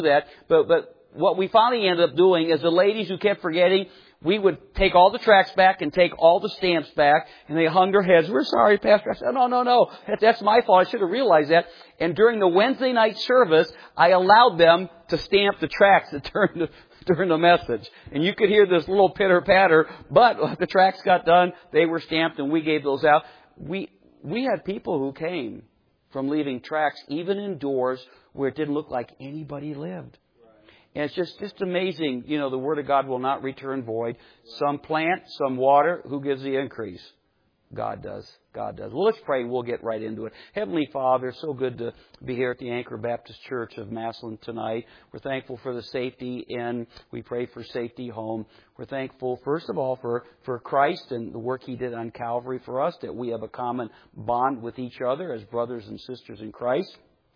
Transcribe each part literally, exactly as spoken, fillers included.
that. But, but what we finally ended up doing is the ladies who kept forgetting, we would take all the tracts back and take all the stamps back, and they hung their heads. We're sorry, Pastor. I said, no, no, no. That's my fault. I should have realized that. And during the Wednesday night service, I allowed them to stamp the tracts that during the, during the message. And you could hear this little pitter-patter, but the tracts got done. They were stamped, and we gave those out. We, we had people who came from leaving tracts, even indoors, where it didn't look like anybody lived. And it's just, just amazing. You know, the Word of God will not return void. Some plant, some water. Who gives the increase? God does. God does. Well, let's pray and we'll get right into it. Heavenly Father, so good to be here at the Anchor Baptist Church of Massillon tonight. We're thankful for the safety in. We pray for safety home. We're thankful, first of all, for, for Christ and the work He did on Calvary for us, that we have a common bond with each other as brothers and sisters in Christ.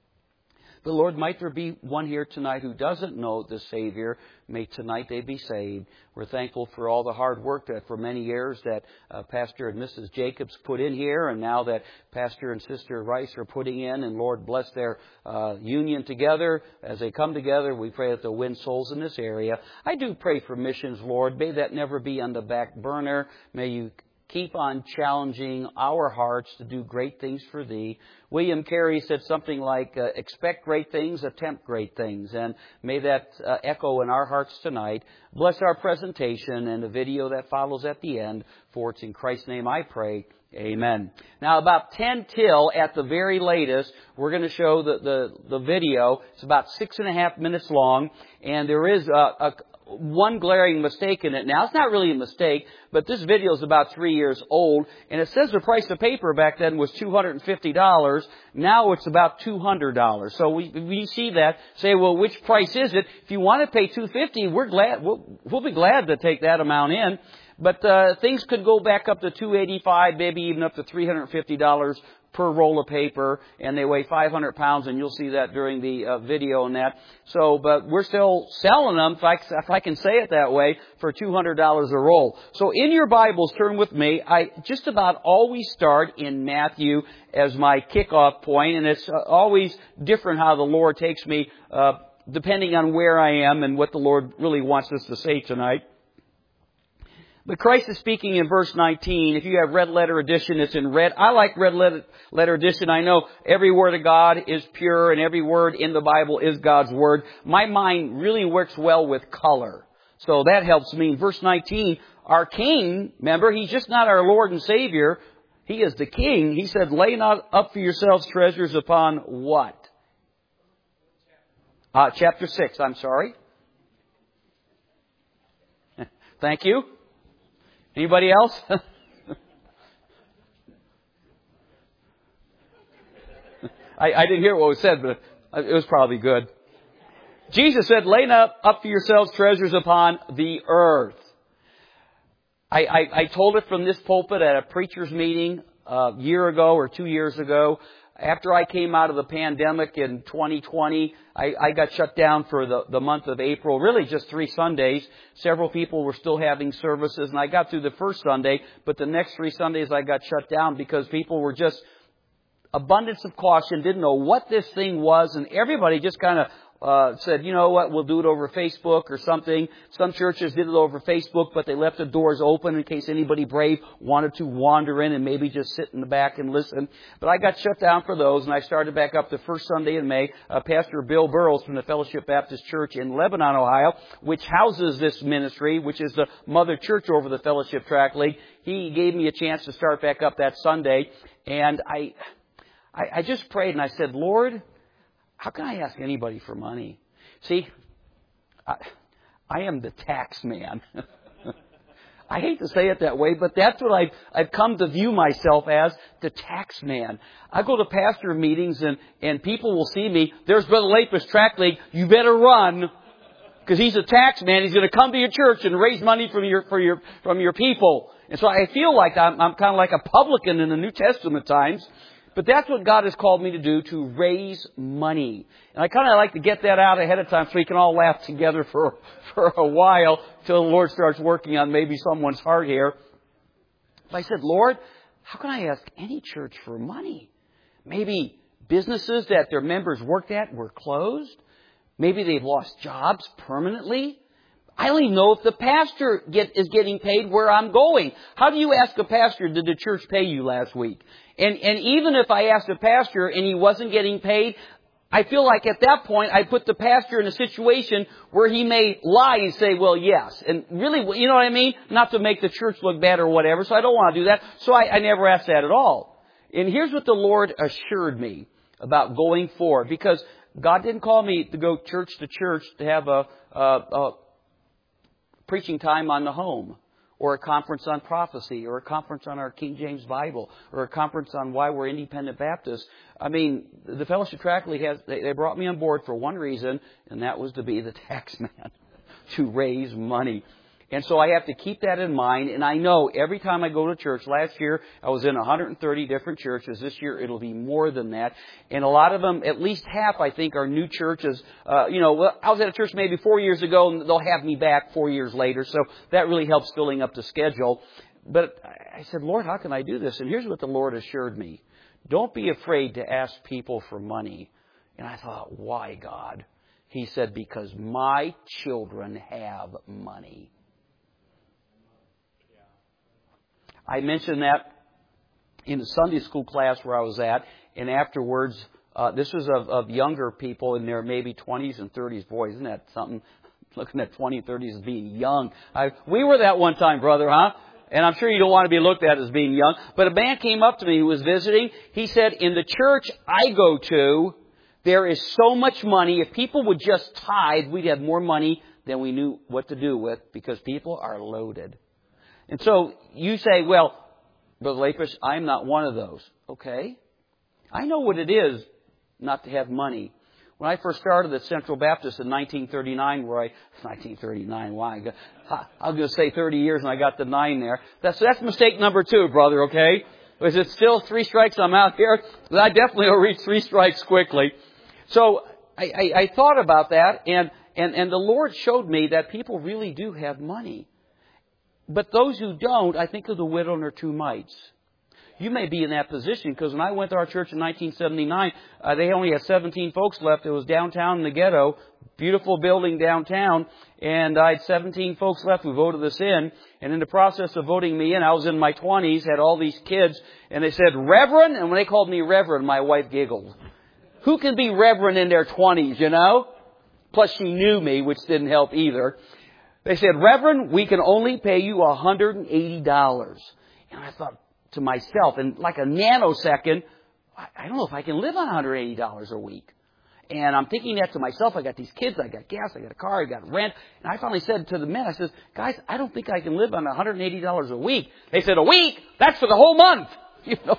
But Lord, might there be one here tonight who doesn't know the Savior. May tonight they be saved. We're thankful for all the hard work that for many years that uh, Pastor and Missus Jacobs put in here, and now that Pastor and Sister Rice are putting in. And Lord, bless their uh, union together. As they come together, we pray that they'll win souls in this area. I do pray for missions, Lord. May that never be on the back burner. May you keep on challenging our hearts to do great things for Thee. William Carey said something like, uh, expect great things, attempt great things. And may that uh, echo in our hearts tonight. Bless our presentation and the video that follows at the end. For it's in Christ's name I pray. Amen. Now, about ten till at the very latest, we're going to show the, the, the video. It's about six and a half minutes long. And there is a, a one glaring mistake in it. Now, it's not really a mistake, but this video is about three years old, and it says the price of paper back then was two hundred fifty dollars. Now it's about two hundred dollars. So we, we see that, say, well, which price is it? If you want to pay two hundred fifty dollars, we're glad, we'll, we'll be glad to take that amount in. But uh, things could go back up to two hundred eighty-five dollars, maybe even up to three hundred fifty dollars per roll of paper, and they weigh five hundred pounds, and you'll see that during the uh, video on that. So, but we're still selling them, if I, if I can say it that way, for two hundred dollars a roll. So in your Bibles, turn with me. I just about always start in Matthew as my kickoff point, and it's uh, always different how the Lord takes me, uh, depending on where I am and what the Lord really wants us to say tonight. But Christ is speaking in verse nineteen. If you have red letter edition, it's in red. I like red letter edition. I know every word of God is pure and every word in the Bible is God's word. My mind really works well with color. So that helps me. In verse nineteen, our King, remember, He's just not our Lord and Savior. He is the King. He said, lay not up for yourselves treasures upon what? Uh, chapter six, I'm sorry. Thank you. Anybody else? I, I didn't hear what was said, but it was probably good. Jesus said, lay not up for yourselves treasures upon the earth. I, I, I told it from this pulpit at a preacher's meeting a year ago or two years ago. After I came out of the pandemic in twenty twenty, I, I got shut down for the, the month of April, really just three Sundays. Several people were still having services, and I got through the first Sunday, but the next three Sundays I got shut down because people were just abundance of caution, didn't know what this thing was, and everybody just kind of Uh, said, you know what, we'll do it over Facebook or something. Some churches did it over Facebook, but they left the doors open in case anybody brave wanted to wander in and maybe just sit in the back and listen. But I got shut down for those, and I started back up the first Sunday in May. Uh, Pastor Bill Burrows from the Fellowship Baptist Church in Lebanon, Ohio, which houses this ministry, which is the mother church over the Fellowship Tract League. He gave me a chance to start back up that Sunday, and I, I, I just prayed and I said, Lord, how can I ask anybody for money? See, I, I am the tax man. I hate to say it that way, but that's what I've, I've come to view myself as, the tax man. I go to pastor meetings and, and people will see me. There's Brother Lapis Tract League. You better run because he's a tax man. He's going to come to your church and raise money from your, for your, from your people. And so I feel like I'm, I'm kind of like a publican in the New Testament times. But that's what God has called me to do, to raise money. And I kind of like to get that out ahead of time so we can all laugh together for, for a while till the Lord starts working on maybe someone's heart here. But I said, Lord, how can I ask any church for money? Maybe businesses that their members worked at were closed. Maybe they've lost jobs permanently. I don't even know if the pastor get, is getting paid where I'm going. How do you ask a pastor, did the church pay you last week? And, and even if I asked a pastor and he wasn't getting paid, I feel like at that point I put the pastor in a situation where he may lie and say, well, yes. And really, you know what I mean? Not to make the church look bad or whatever, so I don't want to do that. So I, I never asked that at all. And here's what the Lord assured me about going forward. Because God didn't call me to go church to church to have a, a, a preaching time on the home, or a conference on prophecy, or a conference on our King James Bible, or a conference on why we're independent Baptists. I mean, the Fellowship Tract League has, they, they brought me on board for one reason, and that was to be the tax man, to raise money. And so I have to keep that in mind. And I know every time I go to church, last year I was in one hundred thirty different churches. This year it'll be more than that. And a lot of them, at least half, I think, are new churches. Uh, you know, I was at a church maybe four years ago, and they'll have me back four years later. So that really helps filling up the schedule. But I said, Lord, how can I do this? And here's what the Lord assured me. Don't be afraid to ask people for money. And I thought, why, God? He said, because my children have money. I mentioned that in the Sunday school class where I was at, and afterwards, uh, this was of, of younger people in their maybe twenties and thirties. Boy, isn't that something? Looking at twenties and thirties as being young. I, we were that one time, brother, huh? And I'm sure you don't want to be looked at as being young. But a man came up to me who was visiting. He said, in the church I go to, there is so much money. If people would just tithe, we'd have more money than we knew what to do with, because people are loaded. And so you say, well, Brother Lapish, I'm not one of those. Okay. I know what it is not to have money. When I first started at Central Baptist in nineteen thirty-nine, where I, nineteen thirty-nine, why? I was going to say thirty years and I got the nine there. That's, that's mistake number two, brother, okay? Is it still three strikes I'm out here? I definitely will reach three strikes quickly. So I, I, I thought about that, and, and, and the Lord showed me that people really do have money. But those who don't, I think of the widow and her two mites. You may be in that position, because when I went to our church in nineteen seventy-nine, uh, they only had seventeen folks left. It was downtown in the ghetto, beautiful building downtown, and I had seventeen folks left who voted us in. And in the process of voting me in, I was in my twenties, had all these kids, and they said, Reverend? And when they called me Reverend, my wife giggled. Who can be Reverend in their twenties, you know? Plus she knew me, which didn't help either. They said, Reverend, we can only pay you one hundred eighty dollars. And I thought to myself, in like a nanosecond, I don't know if I can live on one hundred eighty dollars a week. And I'm thinking that to myself. I got these kids, I got gas, I got a car, I got rent. And I finally said to the men, I said, guys, I don't think I can live on one hundred eighty dollars a week. They said, a week? That's for the whole month. You know,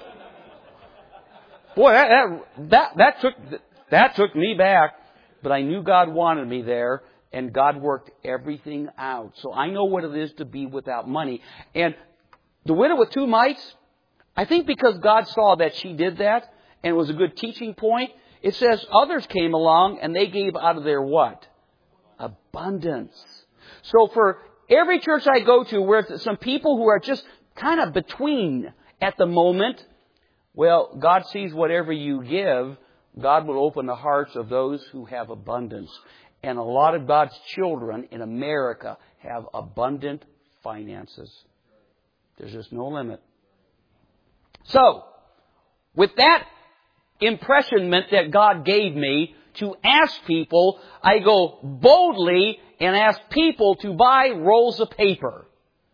boy, that, that, that, that took, that took me back. But I knew God wanted me there. And God worked everything out. So I know what it is to be without money. And the widow with two mites, I think because God saw that she did that, and it was a good teaching point, it says others came along and they gave out of their what? Abundance. So for every church I go to where some people who are just kind of between at the moment, well, God sees whatever you give, God will open the hearts of those who have abundance. And a lot of God's children in America have abundant finances. There's just no limit. So, with that impressionment that God gave me to ask people, I go boldly and ask people to buy rolls of paper.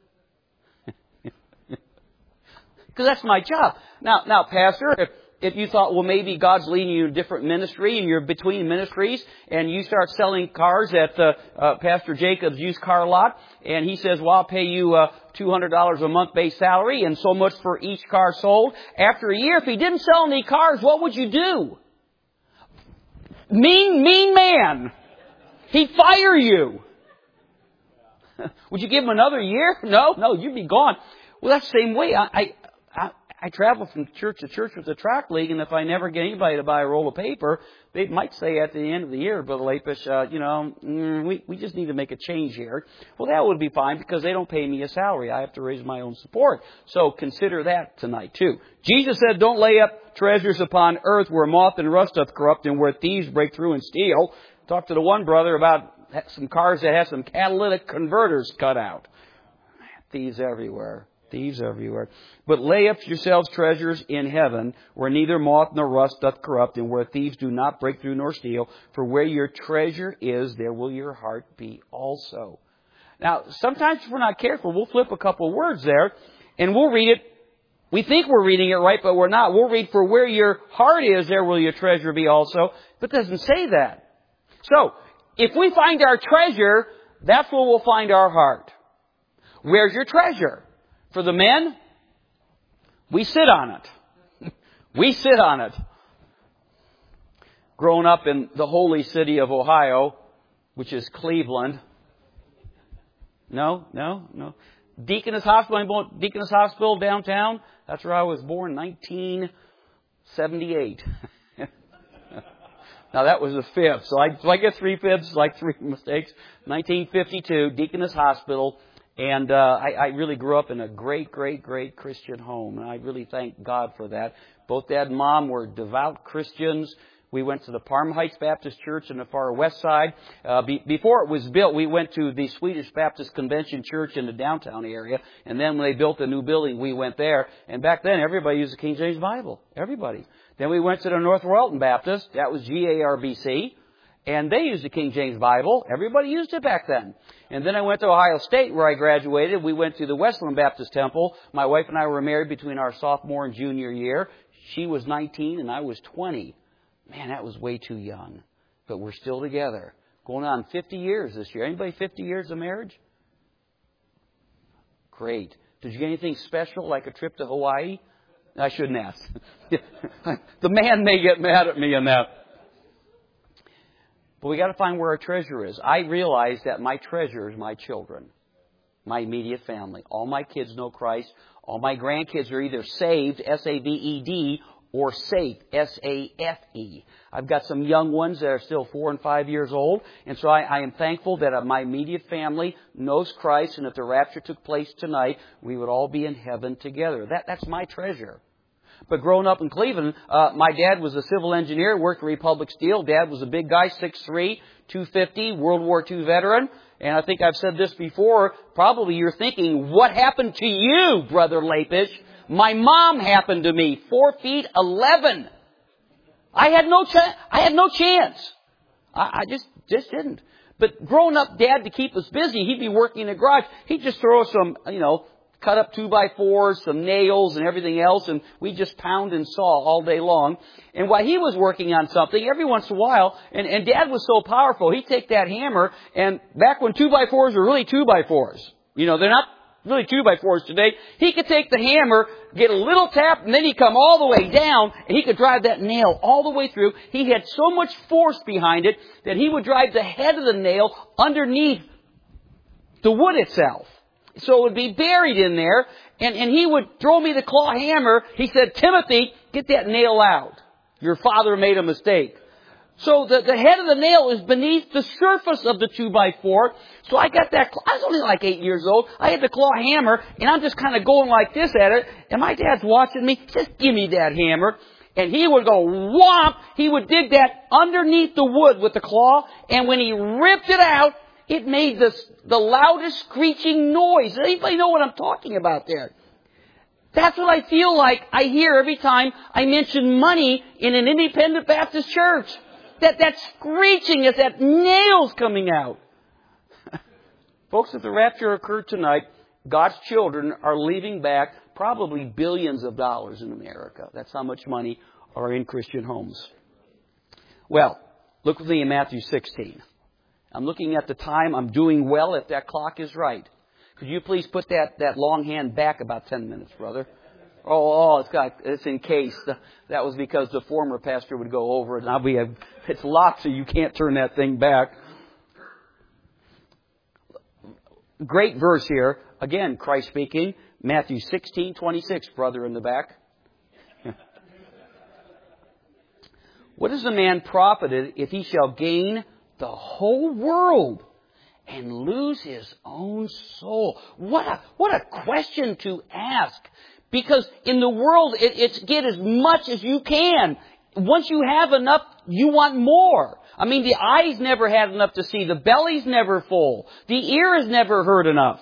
Because that's my job. Now, now, Pastor, if If you thought, well, maybe God's leading you to a different ministry and you're between ministries and you start selling cars at uh, uh, Pastor Jacob's used car lot, and he says, well, I'll pay you uh, two hundred dollars a month base salary and so much for each car sold. After a year, if he didn't sell any cars, what would you do? Mean, mean man. He'd fire you. Would you give him another year? No, no, you'd be gone. Well, that's the same way. I... I, I I travel from church to church with the tract league, and if I never get anybody to buy a roll of paper, they might say at the end of the year, Brother Lapish, uh, you know, mm, we, we just need to make a change here. Well, that would be fine because they don't pay me a salary. I have to raise my own support. So consider that tonight, too. Jesus said, don't lay up treasures upon earth where moth and rust doth corrupt and where thieves break through and steal. Talked to the one brother about some cars that have some catalytic converters cut out. Thieves everywhere. Thieves everywhere. But lay up yourselves treasures in heaven, where neither moth nor rust doth corrupt, and where thieves do not break through nor steal. For where your treasure is, there will your heart be also. Now, sometimes if we're not careful, we'll flip a couple of words there, and we'll read it. We think we're reading it right, but we're not. We'll read, for where your heart is, there will your treasure be also. But it doesn't say that. So, if we find our treasure, that's where we'll find our heart. Where's your treasure? For the men, we sit on it. We sit on it. Grown up in the holy city of Ohio, which is Cleveland. No, no, no. Deaconess Hospital, Deaconess Hospital downtown. That's where I was born, nineteen seventy-eight. Now that was a fifth, so I, so I get three fifths, like three mistakes. nineteen fifty-two, Deaconess Hospital. And uh, I, I really grew up in a great, great, great Christian home. And I really thank God for that. Both Dad and Mom were devout Christians. We went to the Parma Heights Baptist Church in the far west side. Uh, be, before it was built, we went to the Swedish Baptist Convention Church in the downtown area. And then when they built a new building, we went there. And back then, everybody used the King James Bible. Everybody. Then we went to the North Royalton Baptist. That was G A R B C. And they used the King James Bible. Everybody used it back then. And then I went to Ohio State where I graduated. We went to the Westland Baptist Temple. My wife and I were married between our sophomore and junior year. She was nineteen and I was twenty. Man, that was way too young. But we're still together. Going on fifty years this year. Anybody fifty years of marriage? Great. Did you get anything special like a trip to Hawaii? I shouldn't ask. The man may get mad at me on that. But we got to find where our treasure is. I realize that my treasure is my children, my immediate family. All my kids know Christ. All my grandkids are either saved, S A V E D, or safe, S A F E. I've got some young ones that are still four and five years old. And so I, I am thankful that my immediate family knows Christ. And if the rapture took place tonight, we would all be in heaven together. That, that's my treasure. But growing up in Cleveland, uh, my dad was a civil engineer, worked at Republic Steel. Dad was a big guy, six three, two fifty, World War Two veteran. And I think I've said this before. Probably you're thinking, what happened to you, Brother Lapish? My mom happened to me, four feet eleven. I had no chance. I had no chance. I, I just, just didn't. But growing up, Dad, to keep us busy, he'd be working in the garage. He'd just throw some, you know, cut up two by fours, some nails and everything else, and we just pound and saw all day long. And while he was working on something, every once in a while, and, and Dad was so powerful, he'd take that hammer, and back when two by fours were really two by fours, you know, they're not really two by fours today, he could take the hammer, get a little tap, and then he'd come all the way down, and he could drive that nail all the way through. He had so much force behind it that he would drive the head of the nail underneath the wood itself. So it would be buried in there, and, and he would throw me the claw hammer. He said, Timothy, get that nail out. Your father made a mistake. So the, the head of the nail is beneath the surface of the two by four. So I got that, I was only like eight years old. I had the claw hammer, and I'm just kind of going like this at it. And my dad's watching me. He says, give me that hammer. And he would go whomp. He would dig that underneath the wood with the claw. And when he ripped it out, it made the, the loudest screeching noise. Does anybody know what I'm talking about there? That's what I feel like I hear every time I mention money in an independent Baptist church. That, that screeching is that nails coming out. Folks, if the rapture occurred tonight, God's children are leaving back probably billions of dollars in America. That's how much money are in Christian homes. Well, look with me in Matthew sixteen. I'm looking at the time. I'm doing well if that clock is right. Could you please put that, that long hand back about ten minutes, brother? Oh, oh, it's got, it's encased. That was because the former pastor would go over it. Now we have, it's locked so you can't turn that thing back. Great verse here. Again, Christ speaking. Matthew sixteen twenty-six, brother in the back. What is a man profited if he shall gain the whole world and lose his own soul? What a, what a question to ask. Because in the world, it, it's get as much as you can. once you have enough, you want more. I mean, the eye's never had enough to see. The belly's never full. The ear has never heard enough.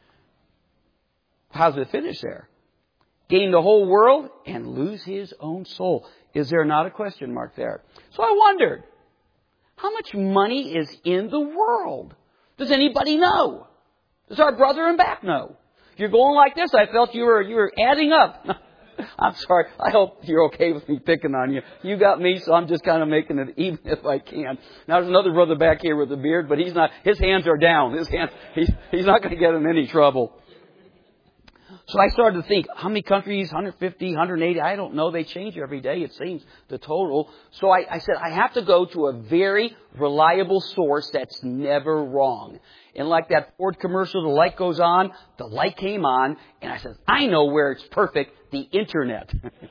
How's it finish there? Gain the whole world and lose his own soul. Is there not a question mark there? So I wondered, how much money is in the world? Does anybody know? Does our brother in back know? You're going like this. I felt you were you were adding up. I'm sorry. I hope you're okay with me picking on you. You got me, so I'm just kind of making it even if I can. Now, there's another brother back here with a beard, but he's not. His hands are down. His hands. He's, he's not going to get in any trouble. So I started to think, how many countries? one hundred fifty, one hundred eighty? I don't know. They change every day, it seems, the total. So I, I said, I have to go to a very reliable source that's never wrong. And like that Ford commercial, the light goes on, the light came on, and I said, I know where it's perfect, the Internet.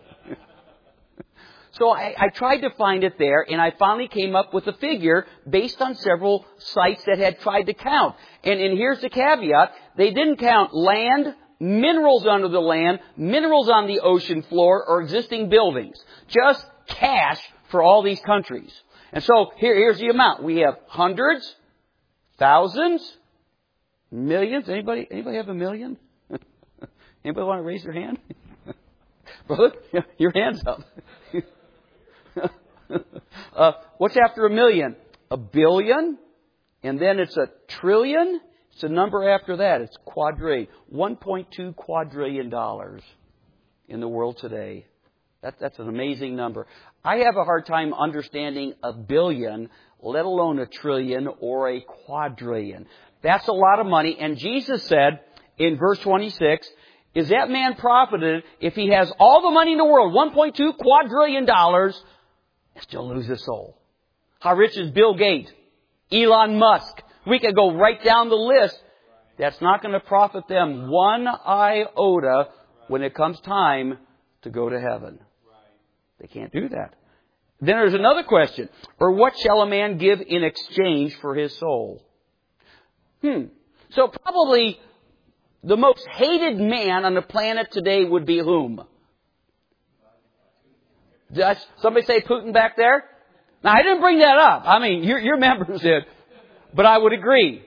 So I, I tried to find it there, and I finally came up with a figure based on several sites that had tried to count. And, and here's the caveat. They didn't count land, minerals under the land, minerals on the ocean floor, or existing buildings. Just cash for all these countries. And so here, here's the amount. We have hundreds, thousands, millions. Anybody, anybody have a million? Anybody want to raise their hand? Brother, your hand's up. uh, what's after a million? A billion. And then it's a trillion. It's a number after that. It's quadrillion. one point two quadrillion dollars in the world today. That, that's an amazing number. I have a hard time understanding a billion, let alone a trillion or a quadrillion. That's a lot of money. And Jesus said in verse twenty-six, is that man profited if he has all the money in the world, one point two quadrillion dollars, and still lose his soul? How rich is Bill Gates? Elon Musk? We could go right down the list. That's not going to profit them one iota when it comes time to go to heaven. They can't do that. Then there's another question. Or what shall a man give in exchange for his soul? Hmm. So probably the most hated man on the planet today would be whom? Does somebody say Putin back there? Now, I didn't bring that up. I mean, your, your members did. But I would agree.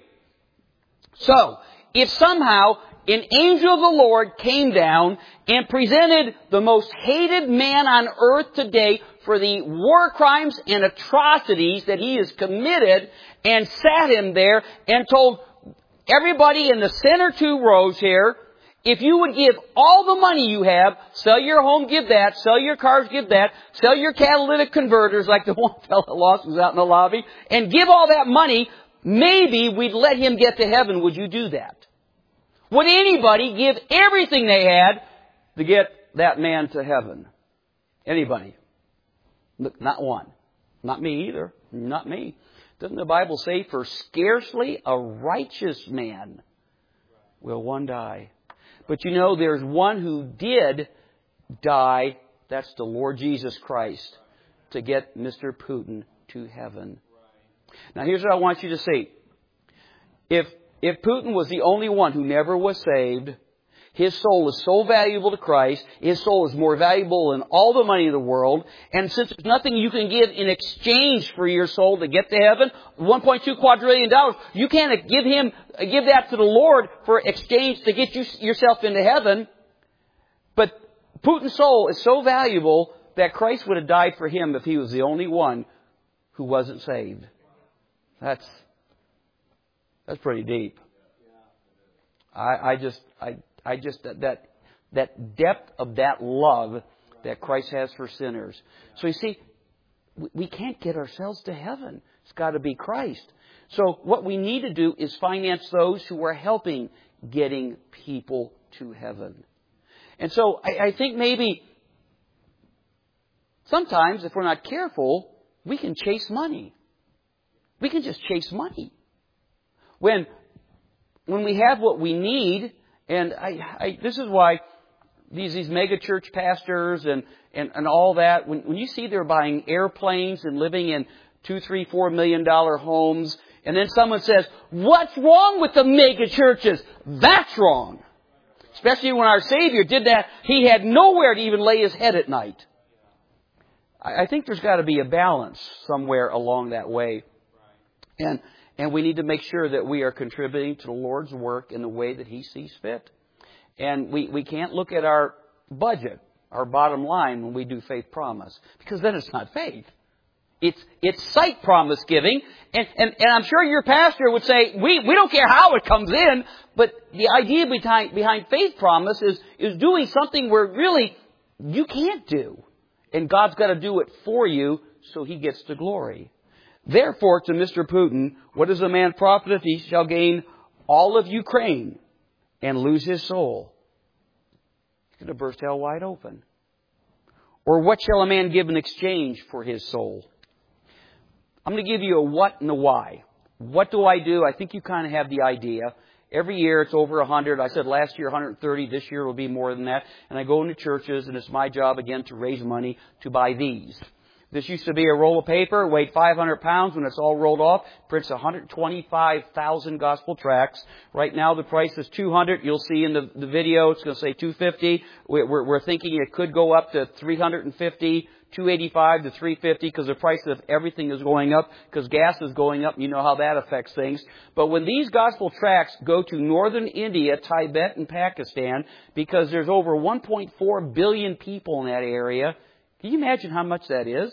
So, if somehow an angel of the Lord came down and presented the most hated man on earth today for the war crimes and atrocities that he has committed and sat him there and told everybody in the center two rows here, if you would give all the money you have, sell your home, give that, sell your cars, give that, sell your catalytic converters like the one fellow lost was out in the lobby, and give all that money, maybe we'd let him get to heaven. Would you do that? Would anybody give everything they had to get that man to heaven? Anybody? Not one. Not me either. Not me. Doesn't the Bible say, for scarcely a righteous man will one die? But you know, there's one who did die. That's the Lord Jesus Christ, to get Mister Putin to heaven. Now, here's what I want you to see. If, if Putin was the only one who never was saved, his soul is so valuable to Christ, his soul is more valuable than all the money in the world, and since there's nothing you can give in exchange for your soul to get to heaven, one point two quadrillion dollars, you can't give him, give that to the Lord for exchange to get you, yourself into heaven. But Putin's soul is so valuable that Christ would have died for him if he was the only one who wasn't saved. That's, that's pretty deep. I, I just, I, I just, that, that depth of that love that Christ has for sinners. So you see, we can't get ourselves to heaven. It's got to be Christ. So what we need to do is finance those who are helping getting people to heaven. And so I, I think maybe sometimes if we're not careful, we can chase money. We can just chase money. When, when we have what we need, and I, I, this is why these, these mega church pastors and, and, and all that, when, when you see they're buying airplanes and living in two, three, four million dollar homes, and then someone says, what's wrong with the mega churches? That's wrong. Especially when our Savior did that, He had nowhere to even lay His head at night. I think there's got to be a balance somewhere along that way. And and we need to make sure that we are contributing to the Lord's work in the way that He sees fit. And we, we can't look at our budget, our bottom line, when we do faith promise, because then it's not faith. It's it's sight promise giving. And, and, and I'm sure your pastor would say, we, we don't care how it comes in, but the idea behind, behind faith promise is, is doing something where really you can't do. And God's got to do it for you so He gets the glory. Therefore, to Mister Putin, what is a man profit if he shall gain all of Ukraine and lose his soul? He's going to burst hell wide open. Or what shall a man give in exchange for his soul? I'm going to give you a what and a why. What do I do? I think you kind of have the idea. Every year it's over one hundred. I said last year one hundred thirty. This year will be more than that. And I go into churches, and it's my job again to raise money to buy these. This used to be a roll of paper, weighed five hundred pounds. When it's all rolled off, prints one hundred twenty-five thousand gospel tracts. Right now the price is two hundred. You'll see in the, the video it's going to say two hundred fifty. We're, we're, we're thinking it could go up to three hundred fifty, two hundred eighty-five to three hundred fifty, because the price of everything is going up, because gas is going up. You know how that affects things. But when these gospel tracts go to northern India, Tibet, and Pakistan, because there's over one point four billion people in that area, can you imagine how much that is?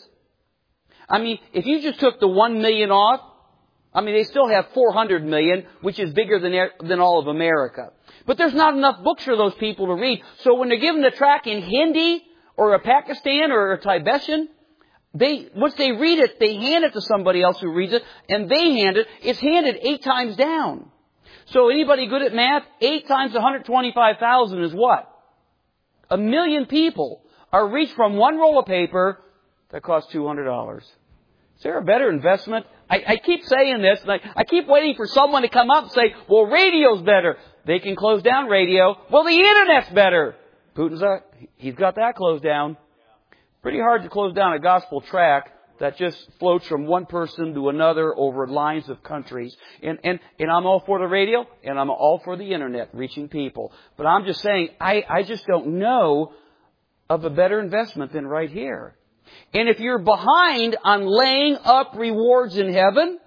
I mean, if you just took the one million off, I mean, they still have four hundred million, which is bigger than than all of America. But there's not enough books for those people to read. So when they're given the tract in Hindi or a Pakistan or a Tibetan, they once they read it, they hand it to somebody else who reads it, and they hand it. It's handed eight times down. So anybody good at math? Eight times one hundred twenty-five thousand is what? A million people are reached from one roll of paper that costs two hundred dollars. Is there a better investment? I, I keep saying this, and I, I keep waiting for someone to come up and say, well, radio's better. They can close down radio. Well, the Internet's better. Putin's a, he's got that closed down. Pretty hard to close down a gospel tract that just floats from one person to another over lines of countries. And, and, and I'm all for the radio, and I'm all for the Internet reaching people. But I'm just saying, I, I just don't know of a better investment than right here. And if you're behind on laying up rewards in heaven,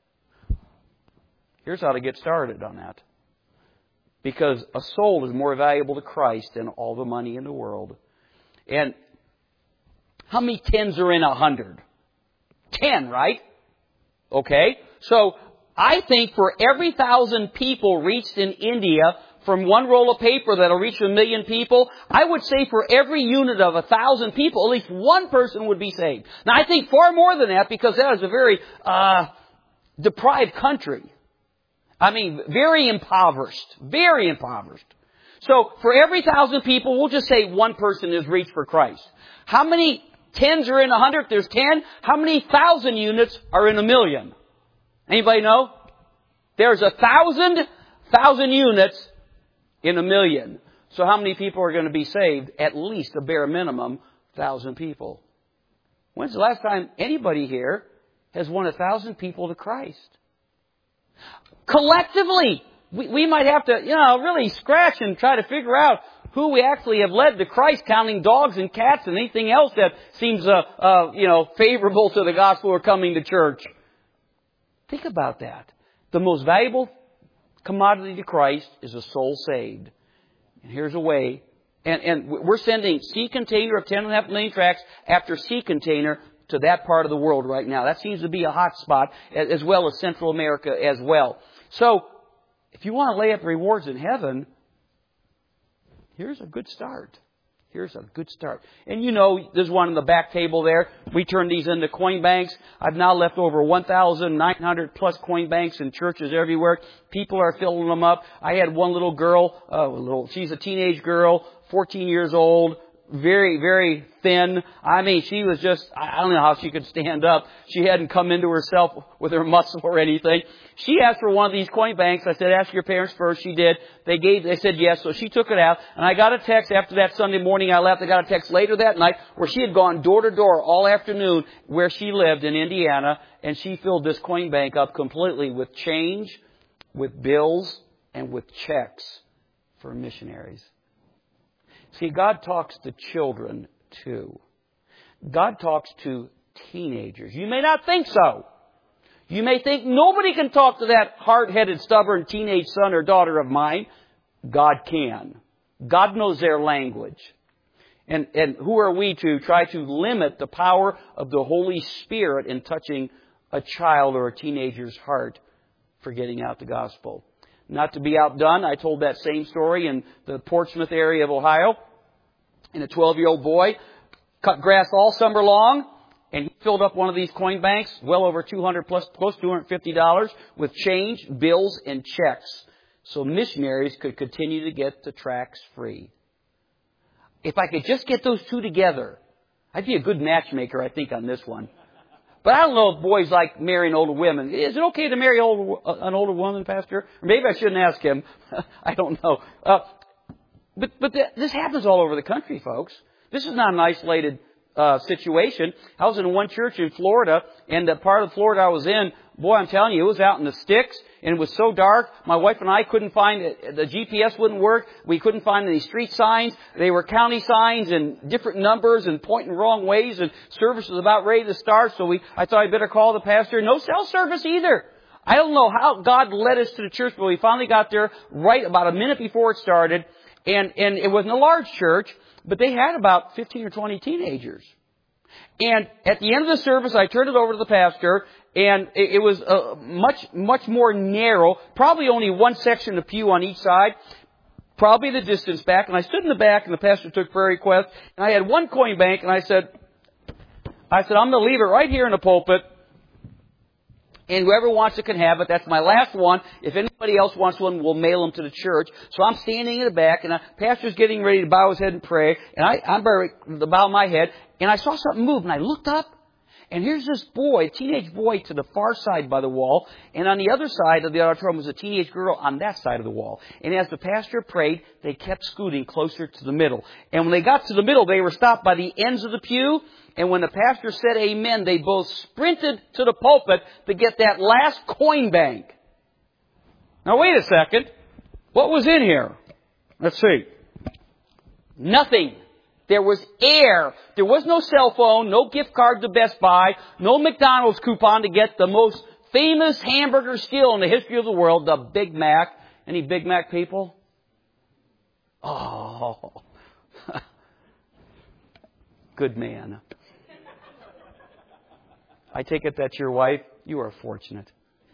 here's how to get started on that. Because a soul is more valuable to Christ than all the money in the world. And how many tens are in a hundred? Ten, right? Okay. So I think for every thousand people reached in India from one roll of paper that'll reach a million people, I would say for every unit of a thousand people, at least one person would be saved. Now, I think far more than that, because that is a very uh deprived country. I mean, very impoverished. Very impoverished. So, for every thousand people, we'll just say one person is reached for Christ. How many tens are in a hundred? There's ten. How many thousand units are in a million? Anybody know? There's a thousand, thousand units in a million. So how many people are going to be saved? At least a bare minimum, thousand people. When's the last time anybody here has won a thousand people to Christ? Collectively, we, we might have to, you know, really scratch and try to figure out who we actually have led to Christ, counting dogs and cats and anything else that seems, uh, uh, you know, favorable to the gospel or coming to church. Think about that. The most valuable commodity to Christ is a soul saved. And here's a way. And, and we're sending sea container of ten and a half million tracts after sea container to that part of the world right now. That seems to be a hot spot, as well as Central America as well. So, if you want to lay up rewards in heaven, here's a good start. Here's a good start. And you know, there's one on the back table there. We turn these into coin banks. I've now left over one thousand nine hundred plus coin banks in churches everywhere. People are filling them up. I had one little girl, uh, little, she's a teenage girl, fourteen years old, very, very thin. I mean, she was just, I don't know how she could stand up. She hadn't come into herself with her muscle or anything. She asked for one of these coin banks. I said, ask your parents first. She did. They gave, they said yes. So she took it out. And I got a text after that Sunday morning I left. I got a text later that night where she had gone door to door all afternoon where she lived in Indiana. And she filled this coin bank up completely with change, with bills, and with checks for missionaries. See, God talks to children too. God talks to teenagers. You may not think so. You may think nobody can talk to that hard-headed, stubborn teenage son or daughter of mine. God can. God knows their language. And, and who are we to try to limit the power of the Holy Spirit in touching a child or a teenager's heart for getting out the gospel? Not to be outdone, I told that same story in the Portsmouth area of Ohio. And a twelve-year-old boy cut grass all summer long, and he filled up one of these coin banks, well over two hundred plus, close to two hundred fifty dollars, with change, bills, and checks, so missionaries could continue to get the tracts free. If I could just get those two together, I'd be a good matchmaker, I think, on this one. But I don't know if boys like marrying older women. Is it okay to marry older, an older woman, Pastor? Or maybe I shouldn't ask him. I don't know. Uh, but but th- this happens all over the country, folks. This is not an isolated uh, situation. I was in one church in Florida, and the part of Florida I was in, boy, I'm telling you, it was out in the sticks, and it was so dark. My wife and I couldn't find it. The G P S wouldn't work. We couldn't find any street signs. They were county signs and different numbers and pointing wrong ways, and service was about ready to start. So we, I thought I'd better call the pastor. No cell service either. I don't know how God led us to the church, but we finally got there right about a minute before it started, and and it wasn't a large church, but they had about fifteen or twenty teenagers. And at the end of the service, I turned it over to the pastor, and it, it was uh, much, much more narrow, probably only one section of pew on each side, probably the distance back. And I stood in the back, and the pastor took prayer requests, and I had one coin bank, and I said, I said, I'm going to leave it right here in the pulpit, and whoever wants it can have it. That's my last one. If anybody else wants one, we'll mail them to the church. So I'm standing in the back, and the pastor's getting ready to bow his head and pray. And I, I'm ready to bow my head. And I saw something move, and I looked up. And here's this boy, a teenage boy, to the far side by the wall. And on the other side of the auditorium was a teenage girl on that side of the wall. And as the pastor prayed, they kept scooting closer to the middle. And when they got to the middle, they were stopped by the ends of the pew. And when the pastor said amen, they both sprinted to the pulpit to get that last coin bank. Now, wait a second. What was in here? Let's see. Nothing. There was air. There was no cell phone, no gift card to Best Buy, no McDonald's coupon to get the most famous hamburger still in the history of the world, the Big Mac. Any Big Mac people? Oh. Good man. I take it that's your wife. You are fortunate.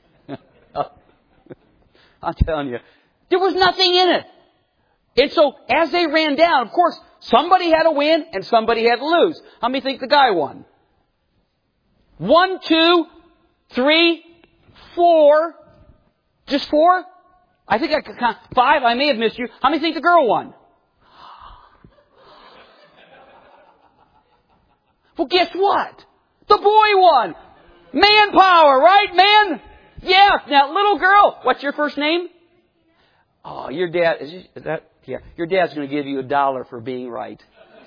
I'm telling you. There was nothing in it. And so, as they ran down, of course, somebody had to win and somebody had to lose. How many think the guy won? One, two, three, four. Just four? I think I could count. Five, I may have missed you. How many think the girl won? Well, guess what? The boy won. Manpower, right, man? Yeah. Now, little girl, what's your first name? Oh, your dad, is, is that, yeah, your dad's going to give you a dollar for being right.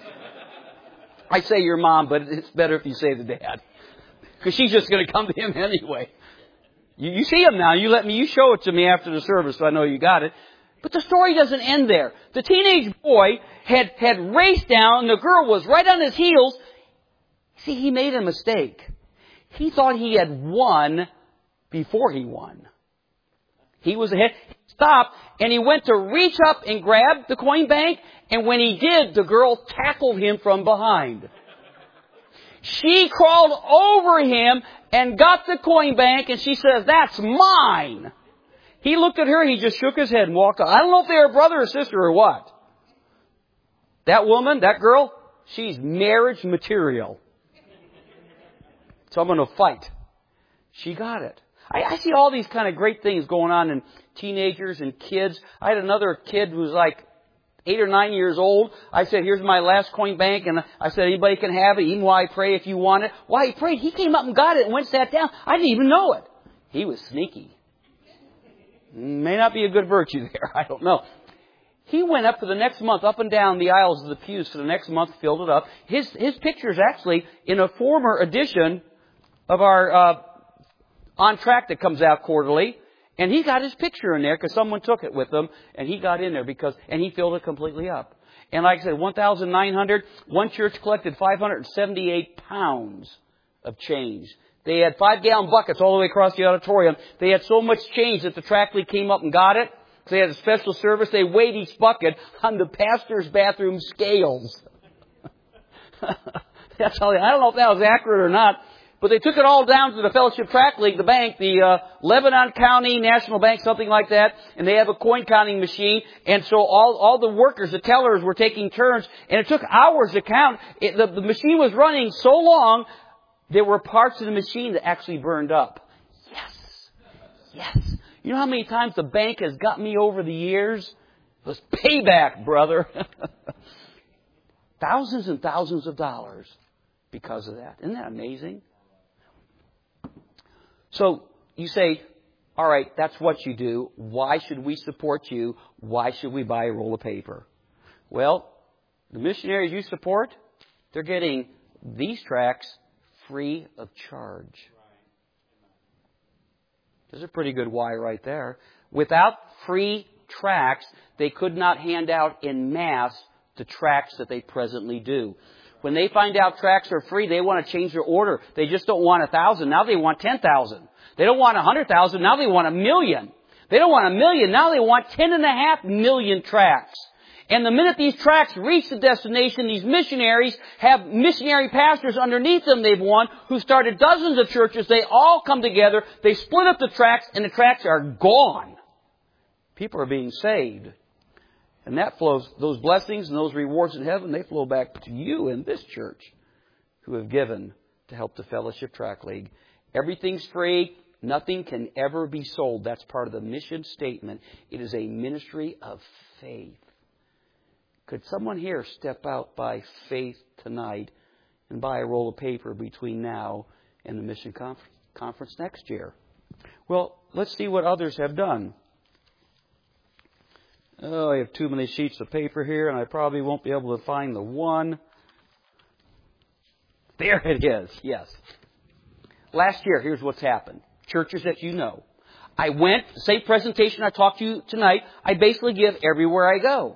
I say your mom, but it's better if you say the dad. Because she's just going to come to him anyway. You, you see him now. You let me, you show it to me after the service so I know you got it. But the story doesn't end there. The teenage boy had, had raced down, and the girl was right on his heels. See, he made a mistake. He thought he had won before he won. He was ahead. He stopped, and he went to reach up and grab the coin bank, and when he did, the girl tackled him from behind. She crawled over him and got the coin bank, and she says, "That's mine." He looked at her, he just shook his head and walked on. I don't know if they were brother or sister or what. That woman, that girl, she's marriage material. So I'm going to fight. She got it. I, I see all these kind of great things going on in teenagers and kids. I had another kid who was like eight or nine years old. I said, "Here's my last coin bank." And I said, "Anybody can have it, even while I pray if you want it." While he prayed, he came up and got it and went and sat down. I didn't even know it. He was sneaky. May not be a good virtue there. I don't know. He went up for the next month, up and down the aisles of the pews for the next month, filled it up. His his picture is actually in a former edition of our uh, On Track that comes out quarterly. And he got his picture in there because someone took it with him. And he got in there because, and he filled it completely up. And like I said, one thousand nine hundred, one church collected five hundred seventy-eight pounds of change. They had five-gallon buckets all the way across the auditorium. They had so much change that the tract lead came up and got it. So they had a special service. They weighed each bucket on the pastor's bathroom scales. That's how they, I don't know if that was accurate or not. But they took it all down to the Fellowship Tract League, the bank, the uh, Lebanon County National Bank, something like that. And they have a coin counting machine. And so all, all the workers, the tellers, were taking turns. And it took hours to count. It, the, the machine was running so long, there were parts of the machine that actually burned up. Yes. Yes. You know how many times the bank has got me over the years? It was payback, brother. Thousands and thousands of dollars because of that. Isn't that amazing? So you say, all right, that's what you do. Why should we support you? Why should we buy a roll of paper? Well, the missionaries you support, they're getting these tracts free of charge. There's a pretty good why right there. Without free tracts, they could not hand out in mass the tracts that they presently do. When they find out tracts are free, they want to change their order. They just don't want a thousand. Now they want ten thousand. They don't want a hundred thousand. Now they want a million. They don't want a million. Now they want ten and a half million tracts. And the minute these tracts reach the destination, these missionaries have missionary pastors underneath them they've won who started dozens of churches. They all come together. They split up the tracts and the tracts are gone. People are being saved. And that flows, those blessings and those rewards in heaven, they flow back to you in this church who have given to help the Fellowship Tract League. Everything's free. Nothing can ever be sold. That's part of the mission statement. It is a ministry of faith. Could someone here step out by faith tonight and buy a roll of paper between now and the mission conf- conference next year? Well, let's see what others have done. Oh, I have too many sheets of paper here, and I probably won't be able to find the one. There it is, yes. Last year, here's what's happened. Churches that you know. I went, the same presentation I talked to you tonight, I basically give everywhere I go.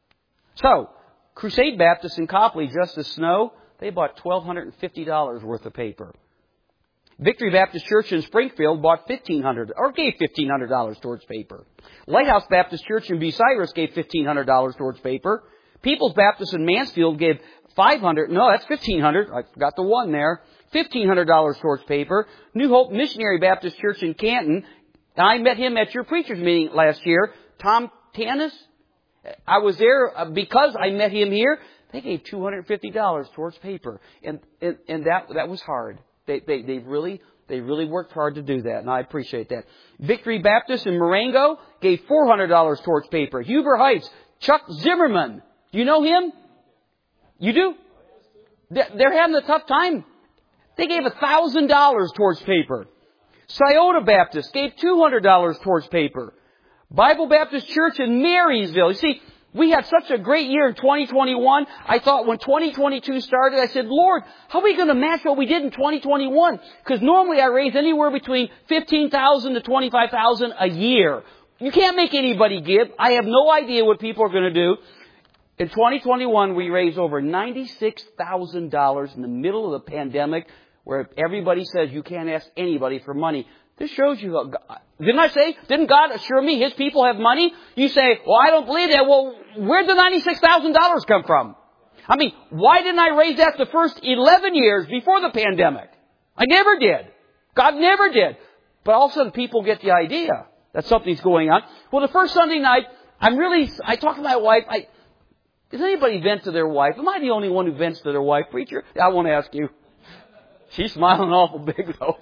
So, Crusade Baptist in Copley, Justice Snow, they bought twelve fifty dollars worth of paper. Victory Baptist Church in Springfield bought fifteen hundred dollars, or gave fifteen hundred dollars towards paper. Lighthouse Baptist Church in Bucyrus gave fifteen hundred dollars towards paper. People's Baptist in Mansfield gave five hundred dollars. No, that's fifteen hundred dollars. I forgot the one there. fifteen hundred dollars towards paper. New Hope Missionary Baptist Church in Canton. I met him at your preacher's meeting last year. Tom Tanis. I was there because I met him here. They gave two hundred fifty dollars towards paper. And, and, and that, that was hard. They, they, they really, they really worked hard to do that, and I appreciate that. Victory Baptist in Marengo gave four hundred dollars towards paper. Huber Heights, Chuck Zimmerman. Do you know him? You do? They're having a tough time. They gave one thousand dollars towards paper. Scioto Baptist gave two hundred dollars towards paper. Bible Baptist Church in Marysville. You see, we had such a great year in twenty twenty-one. I thought when twenty twenty-two started, I said, Lord, how are we going to match what we did in twenty twenty-one? Because normally I raise anywhere between fifteen thousand to twenty-five thousand a year. You can't make anybody give. I have no idea what people are going to do. In twenty twenty-one, we raised over ninety-six thousand dollars in the middle of the pandemic, where everybody says you can't ask anybody for money. This shows you how God, didn't I say, didn't God assure me His people have money? You say, well, I don't believe that. Well, where'd the ninety-six thousand dollars come from? I mean, why didn't I raise that the first eleven years before the pandemic? I never did. God never did. But all of a sudden people get the idea that something's going on. Well, the first Sunday night, I'm really, I talked to my wife. I, does anybody vent to their wife? Am I the only one who vents to their wife, preacher? I won't ask you. She's smiling awful big, though.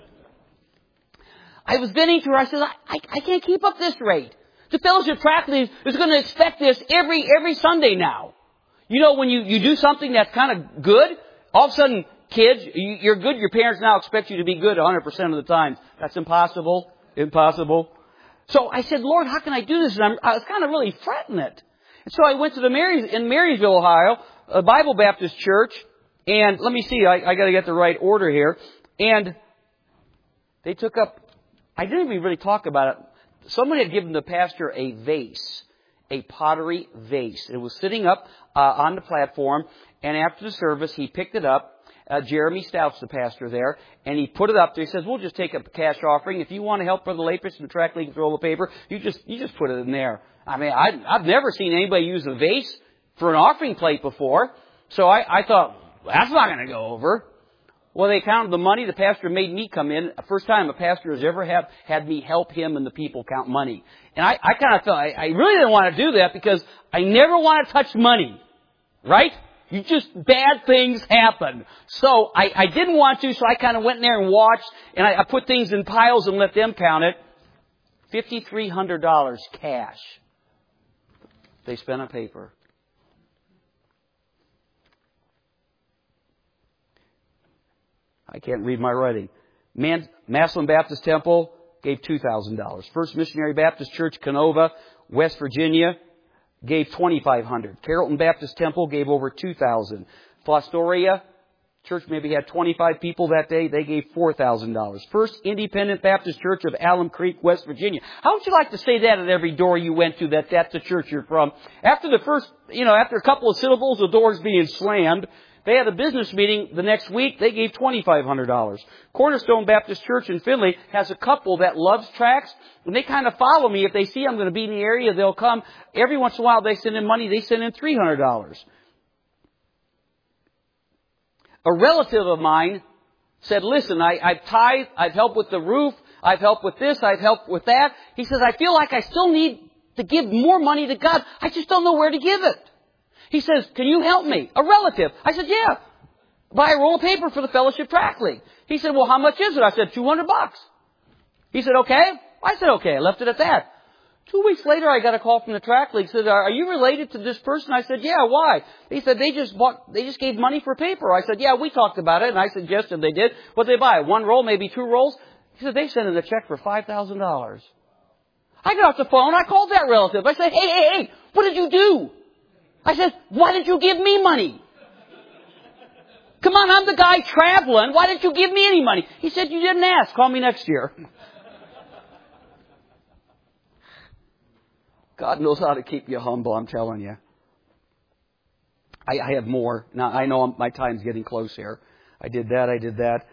I was venting to her. I said, I, I, I can't keep up this rate. The Fellowship Tract League is going to expect this every every Sunday now. You know, when you, you do something that's kind of good, all of a sudden, kids, you, you're good. Your parents now expect you to be good one hundred percent of the time. That's impossible. Impossible. So I said, Lord, how can I do this? And I'm, I was kind of really fretting it. And so I went to the Marys, in Marysville, Ohio, a Bible Baptist church. And let me see, I, I got to get the right order here. And they took up, I didn't even really talk about it. Someone had given the pastor a vase. a pottery vase. It was sitting up uh, on the platform, and after the service, he picked it up. Uh, Jeremy Stout's the pastor there, and he put it up there. He says, we'll just take a cash offering. If you want to help Brother Lapis in the track league and throw the paper, you just you just put it in there. I mean, I, I've never seen anybody use a vase for an offering plate before. So I, I thought, that's not going to go over. Well, they counted the money. The pastor made me come in. First time a pastor has ever have, had me help him and the people count money. And I, I kind of felt, I, I really didn't want to do that because I never want to touch money. Right? You just, bad things happen. So I, I didn't want to, so I kind of went in there and watched, and I, I put things in piles and let them count it. five thousand three hundred dollars cash they spent on paper. I can't read my writing. Man, Massillon Baptist Temple gave two thousand dollars. First Missionary Baptist Church, Canova, West Virginia, gave twenty-five hundred dollars. Carrollton Baptist Temple gave over two thousand dollars. Fostoria Church maybe had twenty-five people that day. They gave four thousand dollars. First Independent Baptist Church of Alum Creek, West Virginia. How would you like to say that at every door you went to, that that's the church you're from? After the first, you know, after a couple of syllables, the doors being slammed, they had a business meeting the next week. They gave twenty-five hundred dollars. Cornerstone Baptist Church in Findlay has a couple that loves tracts, and they kind of follow me. If they see I'm going to be in the area, they'll come. Every once in a while, they send in money. They send in three hundred dollars. A relative of mine said, listen, I, I've tithed, I've helped with the roof, I've helped with this, I've helped with that. He says, I feel like I still need to give more money to God. I just don't know where to give it. He says, can you help me? A relative. I said, yeah. Buy a roll of paper for the Fellowship Tract League. He said, well, how much is it? I said, two hundred bucks. He said, okay. I said, okay. I left it at that. Two weeks later, I got a call from the Tract League. Said, are you related to this person? I said, yeah, why? He said, they just bought, they just gave money for paper. I said, yeah, we talked about it, and I suggested they did. What they buy? One roll, maybe two rolls? He said, they sent in a check for five thousand dollars. I got off the phone. I called that relative. I said, hey, hey, hey, what did you do? I said, why did you give me money? Come on, I'm the guy traveling. Why didn't you give me any money? He said, you didn't ask. Call me next year. God knows how to keep you humble, I'm telling you. I, I have more. Now, I know my time's getting close here. I did that, I did that.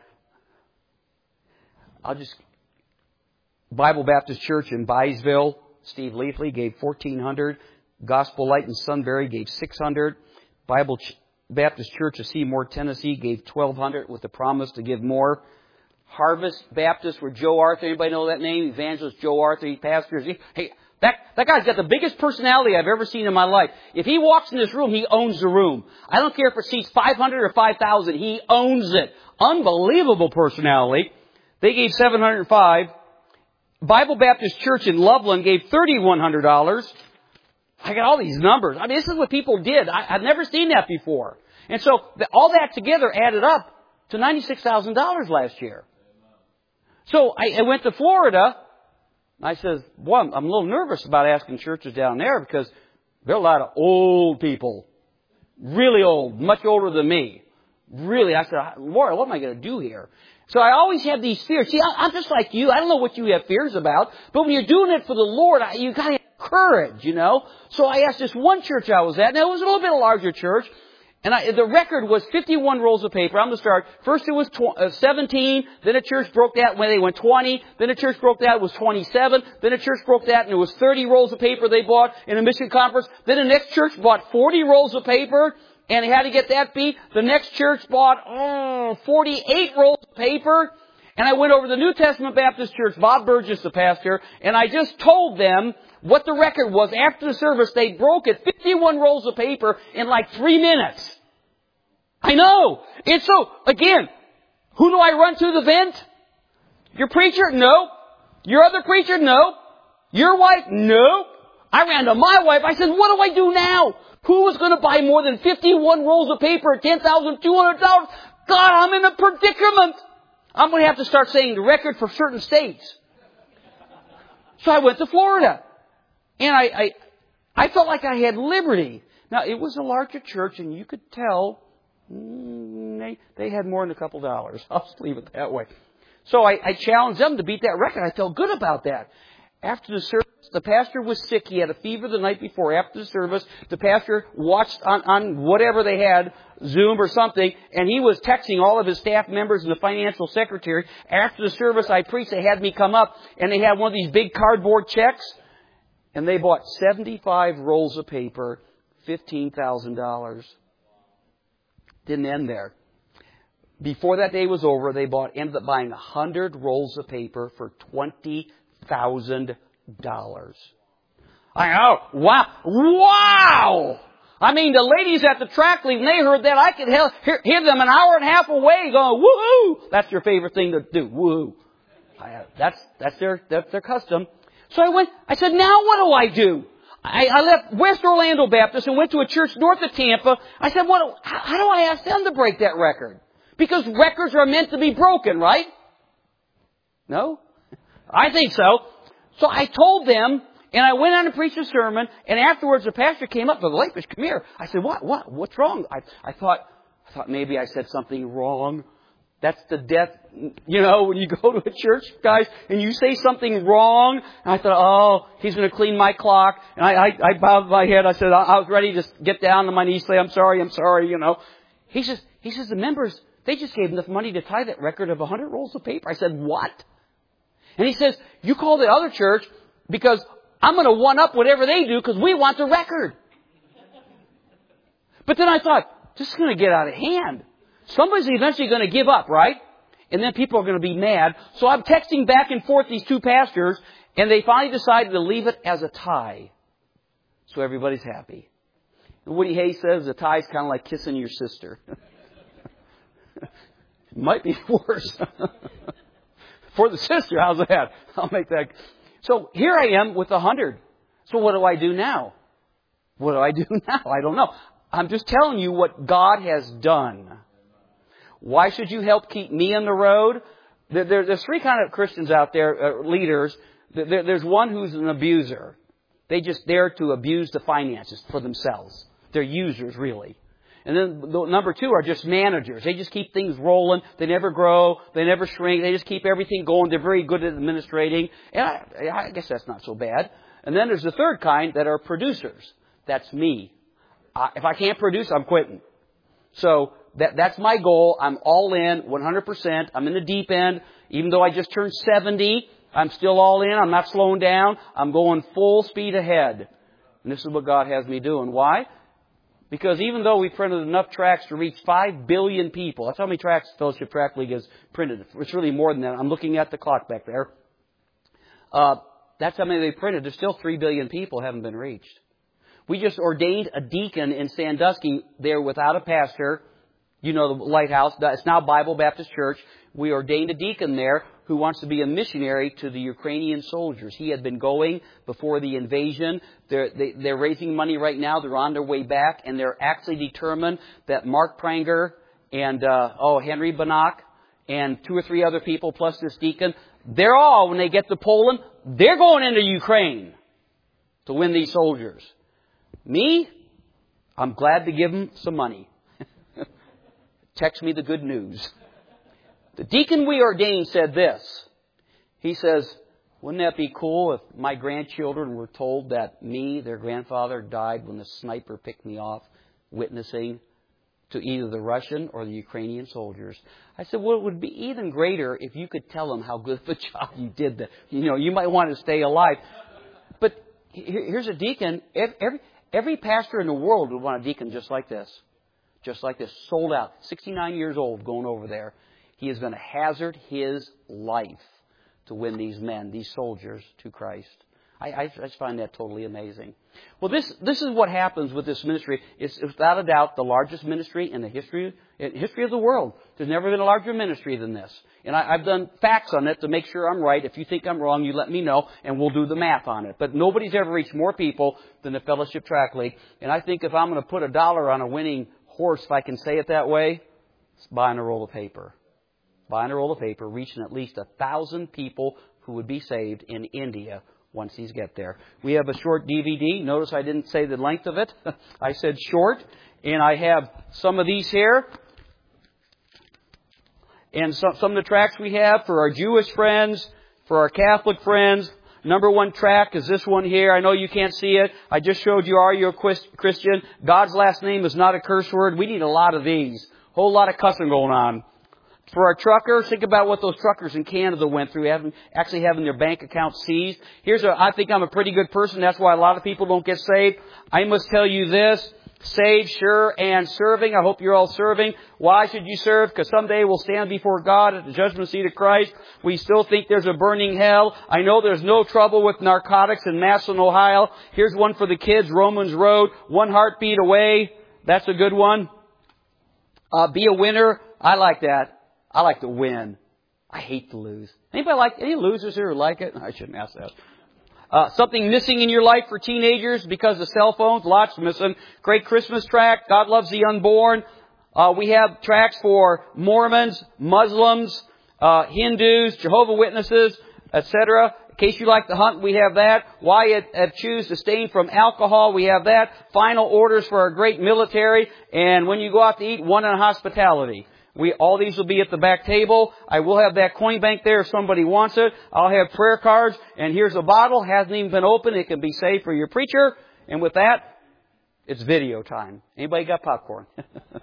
I'll just... Bible Baptist Church in Byesville, Steve Leafley gave fourteen hundred dollars. Gospel Light in Sunbury gave six hundred dollars. Bible Ch- Baptist Church of Seymour, Tennessee gave twelve hundred dollars with the promise to give more. Harvest Baptist, where Joe Arthur, anybody know that name? Evangelist Joe Arthur, he pastors. He, hey, that, that guy's got the biggest personality I've ever seen in my life. If he walks in this room, he owns the room. I don't care if it seats five hundred or five thousand. He owns it. Unbelievable personality. They gave seven hundred five dollars. Bible Baptist Church in Loveland gave three thousand one hundred dollars. I got all these numbers. I mean, this is what people did. I, I've never seen that before. And so the, all that together added up to ninety-six thousand dollars last year. So I, I went to Florida. I said, boy, I'm, I'm a little nervous about asking churches down there because there are a lot of old people. Really old. Much older than me. Really. I said, Lord, what am I going to do here? So I always have these fears. See, I, I'm just like you. I don't know what you have fears about. But when you're doing it for the Lord, I, you got to have courage, you know. So I asked this one church I was at. Now, it was a little bit a larger church. And I, the record was fifty-one rolls of paper. I'm going to start. First it was tw- uh, seventeen. Then a church broke that when they went twenty. Then a church broke that, it was twenty-seven. Then a church broke that and it was thirty rolls of paper they bought in a mission conference. Then the next church bought forty rolls of paper. And they had to get that beat. The next church bought, oh, forty-eight rolls of paper. And I went over to the New Testament Baptist Church, Bob Burgess, the pastor, and I just told them what the record was. After the service, they broke it, fifty-one rolls of paper in like three minutes. I know. And so, again, who do I run to the vent? Your preacher? No. Your other preacher? No. Your wife? No. I ran to my wife. I said, what do I do now? Who is going to buy more than fifty-one rolls of paper at ten thousand two hundred dollars? God, I'm in a predicament. I'm going to have to start saying the record for certain states. So I went to Florida. And I, I, I felt like I had liberty. Now, it was a larger church, and you could tell mm, they, they had more than a couple dollars. I'll just leave it that way. So I, I challenged them to beat that record. I felt good about that. After the service, the pastor was sick. He had a fever the night before. After the service, the pastor watched on, on whatever they had, Zoom or something, and he was texting all of his staff members and the financial secretary. After the service I preached, they had me come up, and they had one of these big cardboard checks, and they bought seventy-five rolls of paper, fifteen thousand dollars. Didn't end there. Before that day was over, they bought ended up buying one hundred rolls of paper for twenty thousand dollars. I know. Wow. Wow! I mean, the ladies at the track league, when they heard that, I could hear, hear them an hour and a half away going, woohoo! That's their favorite thing to do, woohoo. I, that's, that's their, that's their custom. So I went, I said, now what do I do? I, I left West Orlando Baptist and went to a church north of Tampa. I said, what, how, how do I ask them to break that record? Because records are meant to be broken, right? No? I think so. So I told them, and I went on to preach a sermon, and afterwards the pastor came up, the Lakefish, come here. I said, what, what, what's wrong? I, I thought, I thought maybe I said something wrong. That's the death, you know, when you go to a church, guys, and you say something wrong. And I thought, oh, he's going to clean my clock. And I, I, I bowed my head. I said, I, I was ready to get down on my knees, say, I'm sorry, I'm sorry, you know. He says, he says, the members, they just gave enough money to tie that record of one hundred rolls of paper. I said, what? And he says, you call the other church because I'm going to one-up whatever they do because we want the record. But then I thought, this is going to get out of hand. Somebody's eventually going to give up, right? And then people are going to be mad. So I'm texting back and forth these two pastors, and they finally decided to leave it as a tie. So everybody's happy. And Woody Hayes says a tie is kind of like kissing your sister. It might be worse. For the sister, how's that? I'll make that. So here I am with a hundred. So what do I do now? What do I do now? I don't know. I'm just telling you what God has done. Why should you help keep me on the road? There, there, there's three kind of Christians out there, uh, leaders. There, there's one who's an abuser. They just dare to abuse the finances for themselves. They're users, really. And then the number two are just managers. They just keep things rolling. They never grow. They never shrink. They just keep everything going. They're very good at administrating. And I, I guess that's not so bad. And then there's the third kind that are producers. That's me. I, if I can't produce, I'm quitting. So that, that's my goal. I'm all in, one hundred percent. I'm in the deep end. Even though I just turned seventy, I'm still all in. I'm not slowing down. I'm going full speed ahead. And this is what God has me doing. Why? Because even though we printed enough tracts to reach five billion people, that's how many tracts Fellowship Tract League has printed. It's really more than that. I'm looking at the clock back there. Uh, that's how many they printed. There's still three billion people haven't been reached. We just ordained a deacon in Sandusky there without a pastor. You know the Lighthouse. It's now Bible Baptist Church. We ordained a deacon there who wants to be a missionary to the Ukrainian soldiers. He had been going before the invasion. They're, they, they're raising money right now. They're on their way back, and they're actually determined that Mark Pranger and uh, oh Henry Banach and two or three other people plus this deacon, they're all, when they get to Poland, they're going into Ukraine to win these soldiers. Me, I'm glad to give them some money. Text me the good news. The deacon we ordained said this. He says, wouldn't that be cool if my grandchildren were told that me, their grandfather, died when the sniper picked me off, witnessing to either the Russian or the Ukrainian soldiers? I said, well, it would be even greater if you could tell them how good of a job you did. That, you know, you might want to stay alive. But here's a deacon. Every, every pastor in the world would want a deacon just like this. Just like this, sold out, sixty-nine years old, going over there. He is going to hazard his life to win these men, these soldiers, to Christ. I, I just find that totally amazing. Well, this this is what happens with this ministry. It's without a doubt the largest ministry in the history in history of the world. There's never been a larger ministry than this. And I, I've done facts on it to make sure I'm right. If you think I'm wrong, you let me know, and we'll do the math on it. But nobody's ever reached more people than the Fellowship Tract League. And I think if I'm going to put a dollar on a winning horse, if I can say it that way, it's buying a roll of paper. Buying a roll of paper, reaching at least a thousand people who would be saved in India once these get there. We have a short D V D. Notice I didn't say the length of it. I said short. And I have some of these here. And some, some of the tracts we have for our Jewish friends, for our Catholic friends. Number one track is this one here. I know you can't see it. I just showed you, are you a Christian? God's last name is not a curse word. We need a lot of these. Whole lot of cussing going on. For our truckers, think about what those truckers in Canada went through, having, actually having their bank accounts seized. Here's a, I think I'm a pretty good person. That's why a lot of people don't get saved. I must tell you this. Saved, sure, and serving. I hope you're all serving. Why should you serve? Because someday we'll stand before God at the judgment seat of Christ. We still think there's a burning hell. I know there's no trouble with narcotics in Massillon, Ohio. Here's one for the kids, Romans Road. One heartbeat away. That's a good one. Uh, be a winner. I like that. I like to win. I hate to lose. Anybody like, any losers here who like it? I shouldn't ask that. Uh, something missing in your life for teenagers because of cell phones. Lots missing. Great Christmas tract. God loves the unborn. Uh, we have tracts for Mormons, Muslims, uh, Hindus, Jehovah's Witnesses, et cetera. In case you like to hunt, we have that. Why it, it choose abstain from alcohol, we have that. Final orders for our great military. And when you go out to eat, one on hospitality. We, all these will be at the back table. I will have that coin bank there if somebody wants it. I'll have prayer cards. And here's a bottle. Hasn't even been opened. It can be saved for your preacher. And with that, it's video time. Anybody got popcorn?